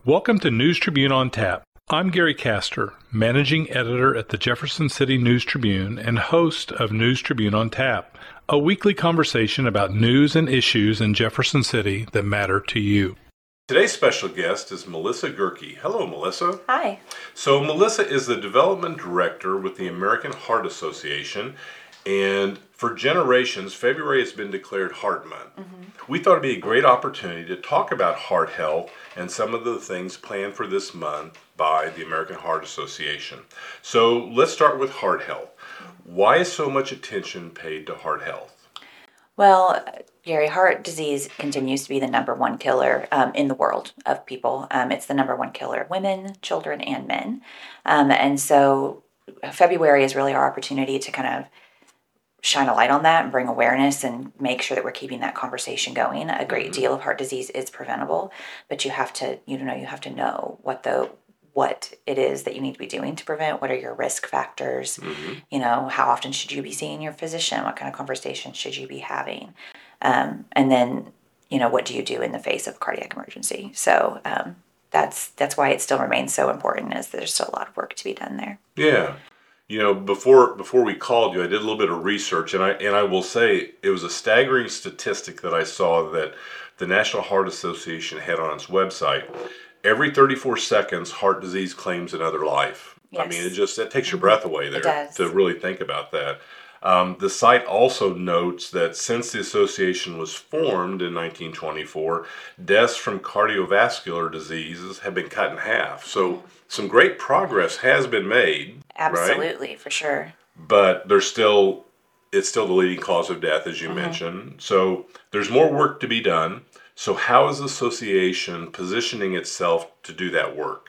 Welcome to News Tribune on Tap. I'm Gary Castor, managing editor at the Jefferson City News Tribune and host of News Tribune on Tap, a weekly conversation about news and issues in Jefferson City that matter to you. Today's special guest is Melissa Gerke. Hello, Melissa. Hi. So Melissa is the development director with the American Heart Association, and for generations, February has been declared Heart Month. We thought it'd be a great opportunity to talk about heart health and some of the things planned for this month by the American Heart Association. So let's start with heart health. Why is so much attention paid to heart health? Well, Gary, heart disease continues to be the number one killer in the world of people. It's the number one killer of women, children, and men. And so February is really our opportunity to kind of shine a light on that and bring awareness and make sure that we're keeping that conversation going. A great deal of heart disease is preventable, but you have to know what it is that you need to be doing to prevent. What are your risk factors? How often should you be seeing your physician? What kind of conversations should you be having? And then, what do you do in the face of cardiac emergency? So that's why it still remains so important, is there's still a lot of work to be done there. Yeah. Before we called you, I did a little bit of research, and I will say it was a staggering statistic that I saw that the National Heart Association had on its website. Every 34 seconds, heart disease claims another life. Yes. I mean, that takes your breath away there It does. to really think about that. The site also notes that since the association was formed in 1924, deaths from cardiovascular diseases have been cut in half. So some great progress has been made. Absolutely, right? For sure. But it's still the leading cause of death, as you mentioned. So there's more work to be done. So how is the association positioning itself to do that work?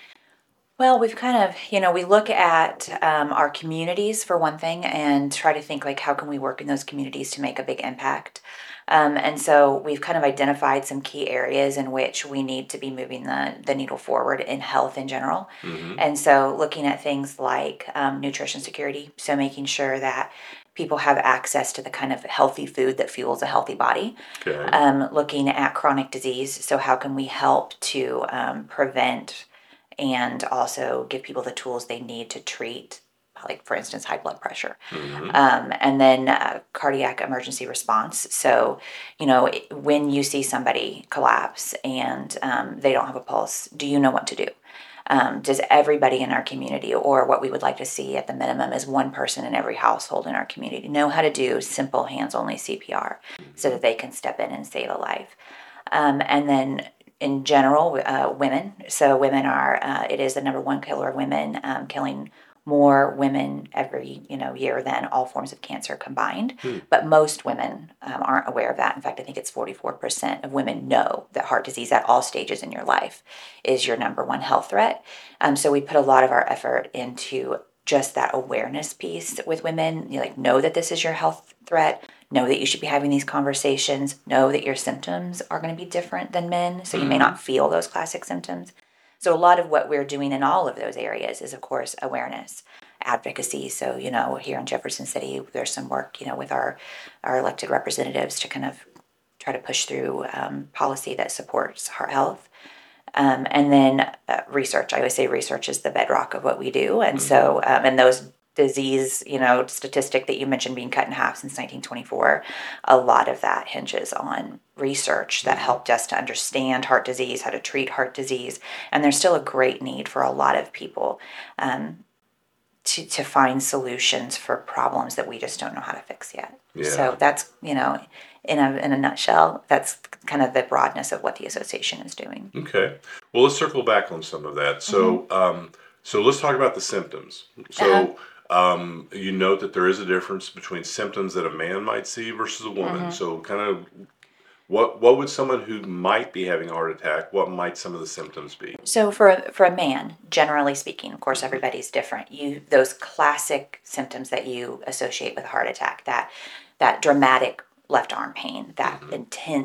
Well, we've kind of, we look at our communities for one thing and try to think like, how can we work in those communities to make a big impact? And so we've kind of identified some key areas in which we need to be moving the needle forward in health in general. And so looking at things like nutrition security, so making sure that people have access to the kind of healthy food that fuels a healthy body. Okay. Looking at chronic disease, so how can we help to prevent and also give people the tools they need to treat, like, for instance, high blood pressure. And then cardiac emergency response. So, when you see somebody collapse and they don't have a pulse, do you know what to do? Does everybody in our community, or what we would like to see at the minimum is one person in every household in our community, know how to do simple hands-only CPR so that they can step in and save a life? And then in general, women. So women are, it is the number one killer of women, killing more women every year than all forms of cancer combined. But most women aren't aware of that. In fact, I think it's 44% of women know that heart disease at all stages in your life is your number one health threat. So we put a lot of our effort into just that awareness piece with women. Know that this is your health threat. Know that you should be having these conversations. Know that your symptoms are going to be different than men, so you may not feel those classic symptoms. So a lot of what we're doing in all of those areas is, of course, awareness, advocacy. So, here in Jefferson City, there's some work, with our elected representatives to kind of try to push through policy that supports heart health. And then research. I always say research is the bedrock of what we do. And so, and those disease, statistic that you mentioned being cut in half since 1924, a lot of that hinges on research that helped us to understand heart disease, how to treat heart disease. And there's still a great need for a lot of people to find solutions for problems that we just don't know how to fix yet. Yeah. So that's, in a nutshell, that's kind of the broadness of what the association is doing. Okay. Well, let's circle back on some of that. So, so let's talk about the symptoms. So, you note that there is a difference between symptoms that a man might see versus a woman. So kind of what would someone who might be having a heart attack, what might some of the symptoms be? So for a man, generally speaking, of course, everybody's different. Those classic symptoms that you associate with a heart attack, that dramatic left arm pain, that intense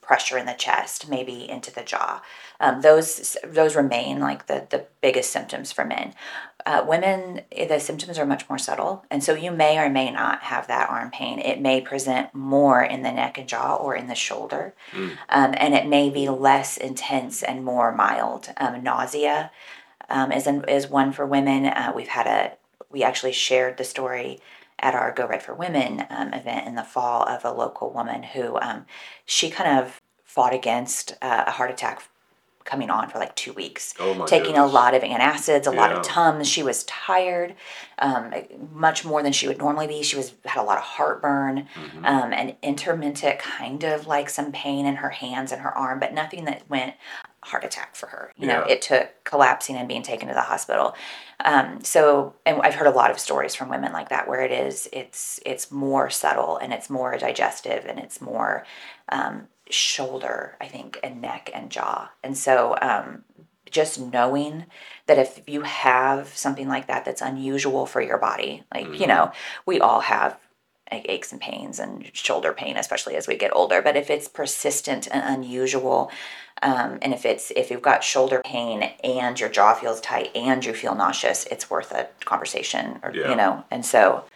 pressure in the chest, maybe into the jaw. Those remain like the biggest symptoms for men. Women, the symptoms are much more subtle, and so you may or may not have that arm pain. It may present more in the neck and jaw or in the shoulder, and it may be less intense and more mild. Nausea is one for women. We actually shared the story at our Go Red for Women event in the fall of a local woman who she kind of fought against a heart attack coming on for like 2 weeks, Oh my taking goodness. a lot of antacids, a lot Yeah. of Tums. She was tired, much more than she would normally be. She had a lot of heartburn, and intermittent kind of like some pain in her hands and her arm, but nothing that went heart attack for her. Yeah. It took collapsing and being taken to the hospital. And I've heard a lot of stories from women like that where it's more subtle and it's more digestive and it's more shoulder, I think, and neck and jaw. And so just knowing that if you have something like that that's unusual for your body, like, we all have aches and pains and shoulder pain, especially as we get older. But if it's persistent and unusual, and if you've got shoulder pain and your jaw feels tight and you feel nauseous, it's worth a conversation, or And so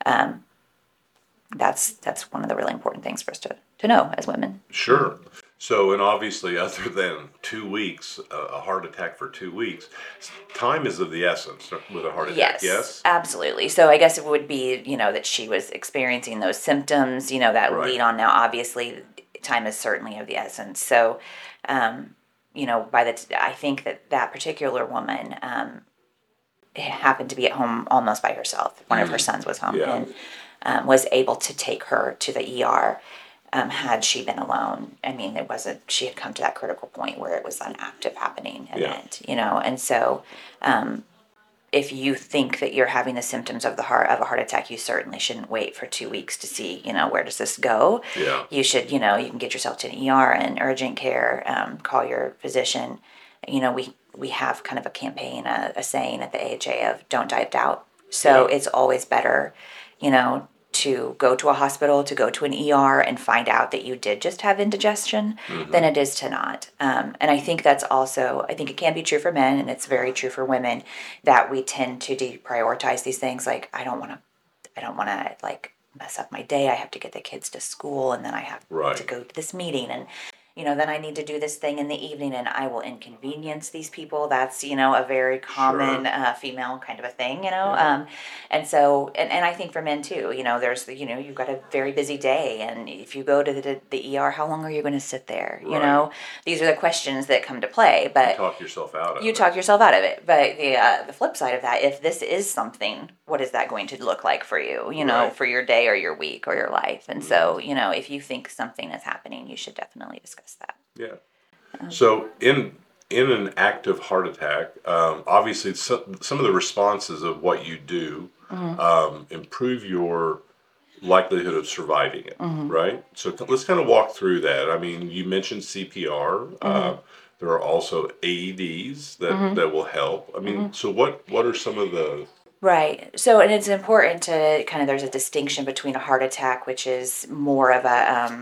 that's one of the really important things for us to know as women. Sure. So, and obviously, other than 2 weeks, a heart attack for 2 weeks, time is of the essence with a heart attack. Yes. Absolutely. So I guess it would be, that she was experiencing those symptoms, that Right. lead on. Now, obviously, time is certainly of the essence. So, I think that particular woman happened to be at home almost by herself. One of her sons was home and was able to take her to the ER. Had she been alone, I mean, she had come to that critical point where it was an active happening event, and so, if you think that you're having the symptoms of a heart attack, you certainly shouldn't wait for 2 weeks to see, where does this go? Yeah. You should, you can get yourself to an ER and urgent care, call your physician. We have kind of a campaign, a saying at the AHA of don't die of doubt. So it's always better, to go to a hospital, to go to an ER and find out that you did just have indigestion than it is to not. And I think I think it can be true for men, and it's very true for women, that we tend to deprioritize these things. Like, I don't want to like mess up my day. I have to get the kids to school, and then I have to go to this meeting, and then I need to do this thing in the evening, and I will inconvenience these people. That's, a very common female kind of a thing, and so, and I think for men too, there's, you've got a very busy day, and if you go to the ER, how long are you going to sit there? Right. These are the questions that come to play, but You talk yourself out of it. You talk yourself out of it. But the flip side of that, if this is something, what is that going to look like for you, Right. for your day or your week or your life? And so, if you think something is happening, you should definitely discuss that. Yeah. So in an active heart attack, obviously some of the responses of what you do improve your likelihood of surviving it, right? So let's kind of walk through that. I mean, you mentioned CPR. There are also AEDs that will help. I mean, so what are some of the... Right. So, and it's important to there's a distinction between a heart attack, which is more of a,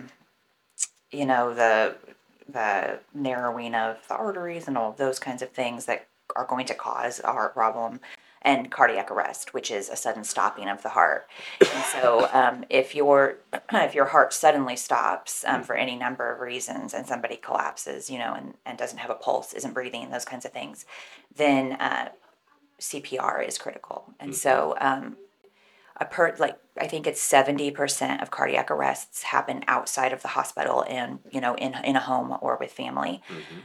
the narrowing of the arteries and all of those kinds of things that are going to cause a heart problem, and cardiac arrest, which is a sudden stopping of the heart. And so if your heart suddenly stops for any number of reasons, and somebody collapses, and doesn't have a pulse, isn't breathing, those kinds of things, then CPR is critical. And so I think it's 70% of cardiac arrests happen outside of the hospital and, in a home or with family.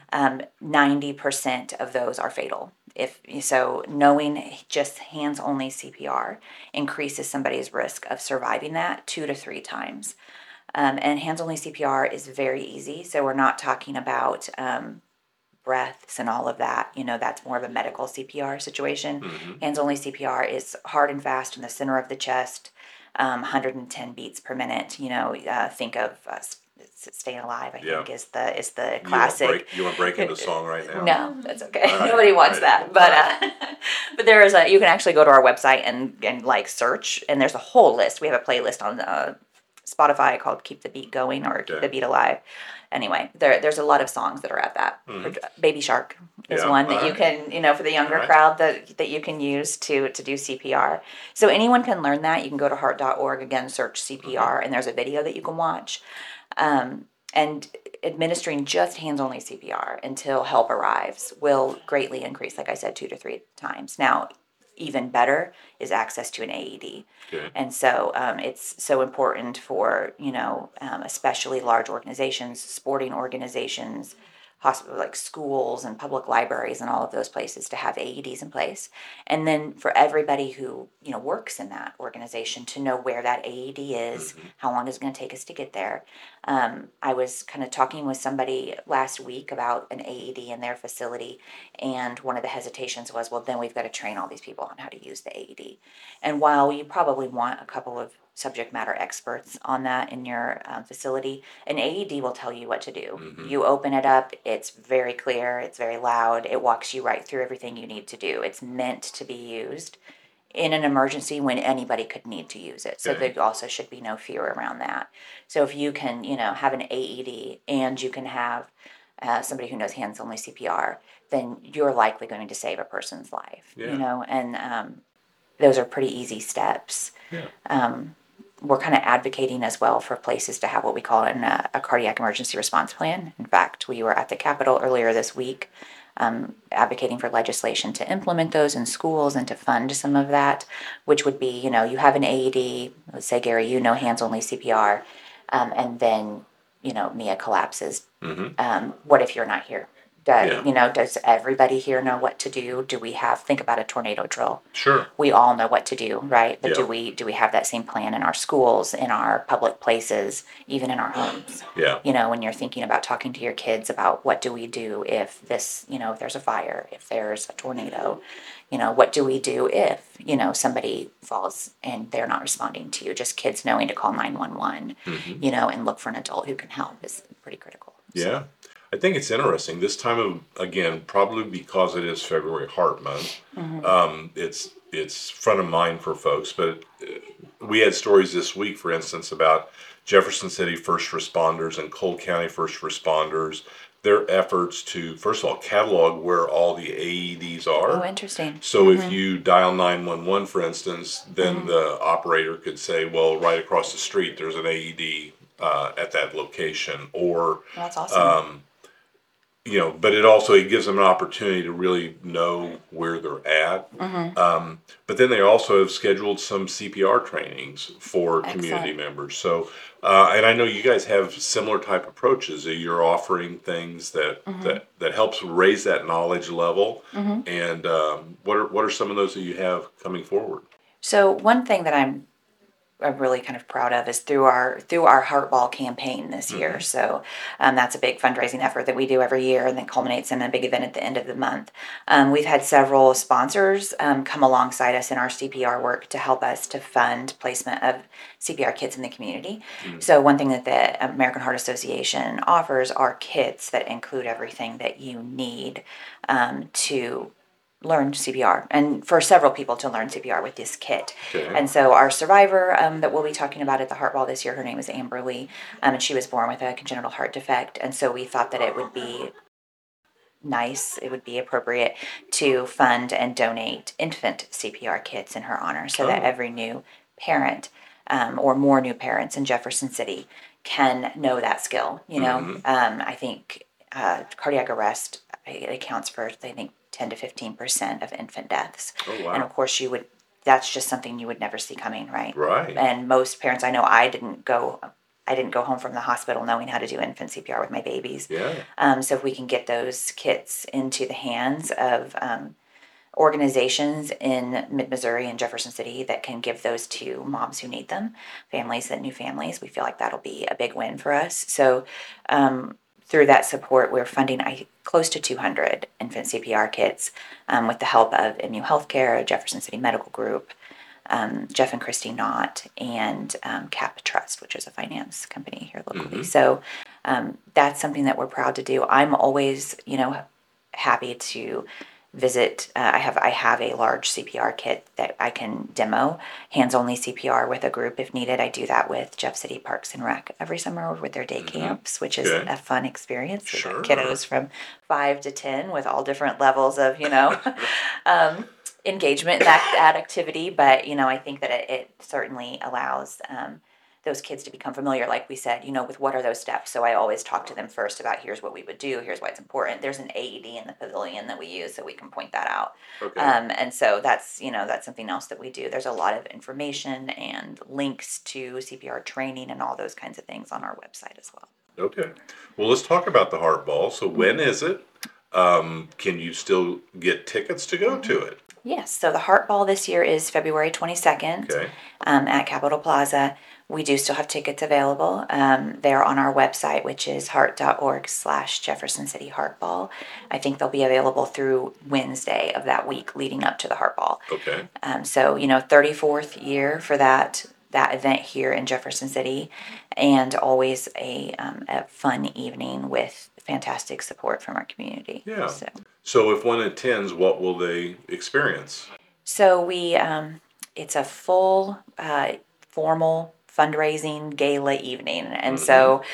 90% of those are fatal. So knowing just hands-only CPR increases somebody's risk of surviving that 2 to 3 times. And hands-only CPR is very easy. So we're not talking about breaths and all of that. That's more of a medical CPR situation. Hands-only CPR is hard and fast in the center of the chest, 110 beats per minute. Think of Staying Alive, I think, is the classic. You want to break into song right now? No, that's okay. Right, nobody wants that. But there is you can actually go to our website and like search, and there's a whole list. We have a playlist on Spotify called Keep the Beat Going or Keep Okay. the Beat Alive. Anyway, there's a lot of songs that are at that. Baby Shark is Yeah, one that you alright. can, for the younger Alright. crowd that you can use to do CPR. So anyone can learn that. You can go to heart.org, again, search CPR, and there's a video that you can watch. And administering just hands-only CPR until help arrives will greatly increase, like I said, 2 to 3 times. Now, even better is access to an AED. Okay. And so it's so important for, especially large organizations, sporting organizations, hospital like schools and public libraries and all of those places to have AEDs in place. And then for everybody who, works in that organization to know where that AED is, how long is it going to take us to get there. I was kind of talking with somebody last week about an AED in their facility, and one of the hesitations was, well, then we've got to train all these people on how to use the AED. And while you probably want a couple of subject matter experts on that in your facility, an AED will tell you what to do. You open it up, it's very clear, it's very loud, it walks you right through everything you need to do. It's meant to be used in an emergency when anybody could need to use it. So Okay. there also should be no fear around that. So if you can, have an AED and you can have somebody who knows hands-only CPR, then you're likely going to save a person's life, Yeah. and those are pretty easy steps. Yeah. We're kind of advocating as well for places to have what we call a cardiac emergency response plan. In fact, we were at the Capitol earlier this week advocating for legislation to implement those in schools and to fund some of that, which would be, you have an AED, let's say, Gary, hands-only CPR, and then, Mia collapses. What if you're not here? Yeah. Does everybody here know what to do? Think about a tornado drill. Sure. We all know what to do, right? But Yeah. do we have that same plan in our schools, in our public places, even in our homes? Yeah. When you're thinking about talking to your kids about what do we do if this, if there's a fire, if there's a tornado, what do we do if, somebody falls and they're not responding to you? Just kids knowing to call 911, and look for an adult who can help is pretty critical. Yeah. I think it's interesting. This time of, again, probably because it is February Heart Month, it's front of mind for folks. But we had stories this week, for instance, about Jefferson City first responders and Cole County first responders, their efforts to, first of all, catalog where all the AEDs are. Oh, interesting. So if you dial 911, for instance, then the operator could say, well, right across the street, there's an AED at that location. Or That's awesome. but it gives them an opportunity to really know where they're at. But then they also have scheduled some CPR trainings for community Excellent. members. So, and I know you guys have similar type approaches. You're offering things that helps raise that knowledge level. And what are some of those that you have coming forward? So one thing that I'm really kind of proud of is through our Heart Ball campaign this year. So that's a big fundraising effort that we do every year, and then culminates in a big event at the end of the month. We've had several sponsors come alongside us in our CPR work to help us to fund placement of CPR kits in the community. So one thing that the American Heart Association offers are kits that include everything that you need to learn CPR, and for several people to learn CPR with this kit. Okay. And so our survivor that we'll be talking about at the Heart Ball this year, her name is Amber Lee, and she was born with a congenital heart defect. And so we thought that it would be nice, it would be appropriate to fund and donate infant CPR kits in her honor, so that every new parent or more new parents in Jefferson City can know that skill. I think cardiac arrest, it accounts for, I think, 10 to 15% of infant deaths. Oh, wow. And of course, that's just something you would never see coming, right? Right. And most parents, I know, I didn't go home from the hospital knowing how to do infant CPR with my babies. Yeah. So if we can get those kits into the hands of organizations in mid-Missouri and Jefferson City that can give those to moms who need them, new families, we feel like that'll be a big win for us. So through that support, we're funding close to 200 infant CPR kits with the help of MU Healthcare, Jefferson City Medical Group, Jeff and Christy Knott, and Cap Trust, which is a finance company here locally. So that's something that we're proud to do. I'm always, happy to visit. I have a large CPR kit that I can demo, hands-only CPR with a group if needed. I do that with Jeff City Parks and Rec every summer with their day camps, which is a fun experience. Sure. We've got kiddos from 5 to 10 with all different levels of, engagement in that activity. But, I think that it certainly allows those kids to become familiar, like we said, with what are those steps. So I always talk to them first about here's what we would do, here's why it's important. There's an AED in the pavilion that we use, so we can point that out. Okay. And so that's something else that we do. There's a lot of information and links to CPR training and all those kinds of things on our website as well. Okay. Well, let's talk about the Heart Ball. So when is it? Can you still get tickets to go to it? Yes. So the Heart Ball this year is February 22nd at Capitol Plaza. We do still have tickets available. They're on our website, which is heart.org/Jefferson City Heart Ball. I think they'll be available through Wednesday of that week leading up to the Heart Ball. Okay. So 34th year for that event here in Jefferson City, and always a fun evening with fantastic support from our community. Yeah. So if one attends, what will they experience? So it's a full formal fundraising gala evening, and so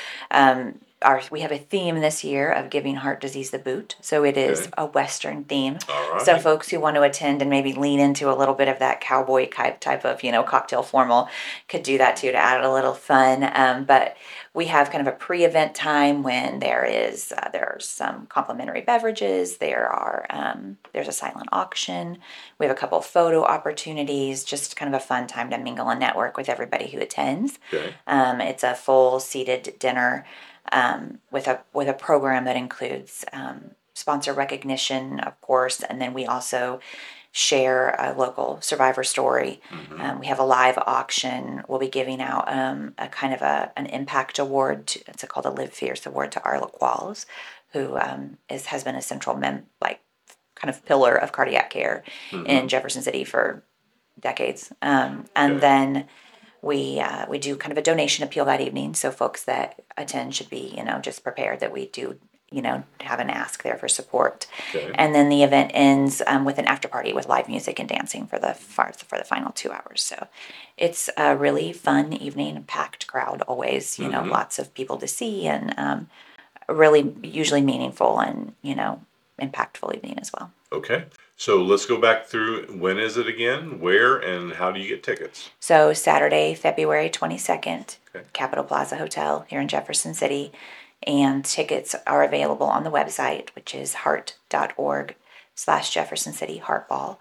we have a theme this year of giving heart disease the boot. So it is a Western theme. All right. So folks who want to attend and maybe lean into a little bit of that cowboy type of cocktail formal could do that too, to add a little fun. But we have kind of a pre-event time when there's some complimentary beverages. There's a silent auction. We have a couple photo opportunities. Just kind of a fun time to mingle and network with everybody who attends. Okay. It's a full seated dinner with a program that includes sponsor recognition, of course, and then we also share a local survivor story. We have a live auction. We'll be giving out a kind of an impact award. It's called a Live Fierce Award to Arla Qualls, who has been a central kind of pillar of cardiac care in Jefferson City for decades. Then we do kind of a donation appeal that evening, so folks that attend should be just prepared that we do have an ask there for support. Okay. And then the event ends with an after party with live music and dancing for the final 2 hours. So it's a really fun evening, a packed crowd always, lots of people to see, and really usually meaningful and impactful evening as well. Okay. So let's go back through. When is it again? Where and how do you get tickets? So Saturday, February 22nd, Capitol Plaza Hotel here in Jefferson City. And tickets are available on the website, which is heart.org/Jefferson City Heart Ball.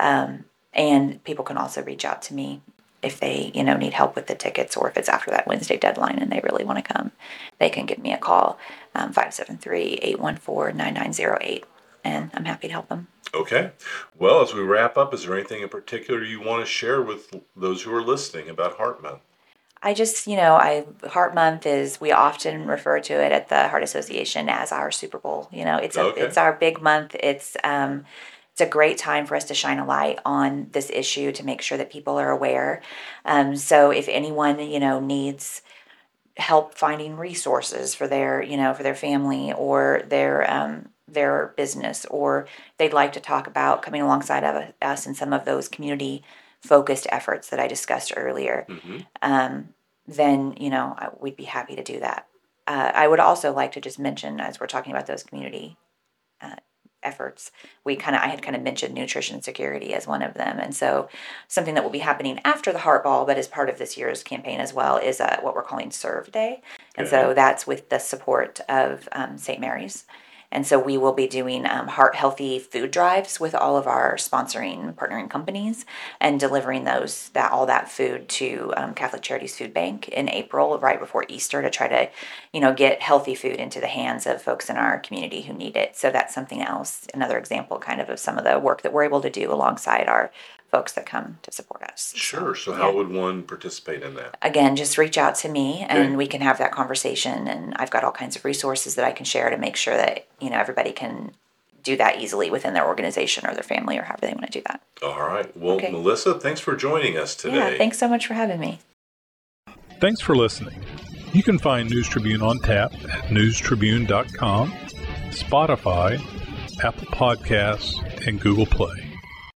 And people can also reach out to me if they, need help with the tickets, or if it's after that Wednesday deadline and they really want to come, they can give me a call, 573-814-9908, and I'm happy to help them. Okay. Well, as we wrap up, is there anything in particular you want to share with those who are listening about Heart Month? I just, Heart Month we often refer to it at the Heart Association as our Super Bowl. It's our big month. It's a great time for us to shine a light on this issue, to make sure that people are aware. So if anyone, needs help finding resources for their family or their business, or they'd like to talk about coming alongside of us in some of those community-focused efforts that I discussed earlier, then, we'd be happy to do that. I would also like to just mention, as we're talking about those community efforts, I had mentioned nutrition security as one of them. And so something that will be happening after the Heart Ball, but as part of this year's campaign as well, is what we're calling Serve Day. And so that's with the support of St. Mary's. And so we will be doing heart healthy food drives with all of our partnering companies, and delivering all that food to Catholic Charities Food Bank in April, right before Easter, to try to, get healthy food into the hands of folks in our community who need it. So that's something else, another example kind of some of the work that we're able to do alongside our folks that come to support us. Sure. So how would one participate in that? Again, just reach out to me and we can have that conversation. And I've got all kinds of resources that I can share to make sure that, everybody can do that easily within their organization or their family, or however they want to do that. All right. Well, Melissa, thanks for joining us today. Yeah, thanks so much for having me. Thanks for listening. You can find News Tribune on tap at newstribune.com, Spotify, Apple Podcasts, and Google Play.